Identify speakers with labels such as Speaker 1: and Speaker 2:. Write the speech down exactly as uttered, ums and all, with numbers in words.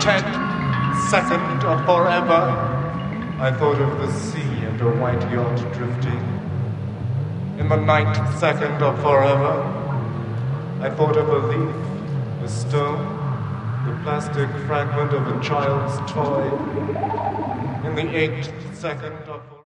Speaker 1: tenth second of forever, I thought of the sea and a white yacht drifting. In the ninth second of forever, I thought of a leaf, a stone, the plastic fragment of a child's toy. In the eighth second of